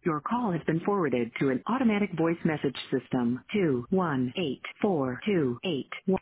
Your call has been forwarded to an automatic voice message system. 218428.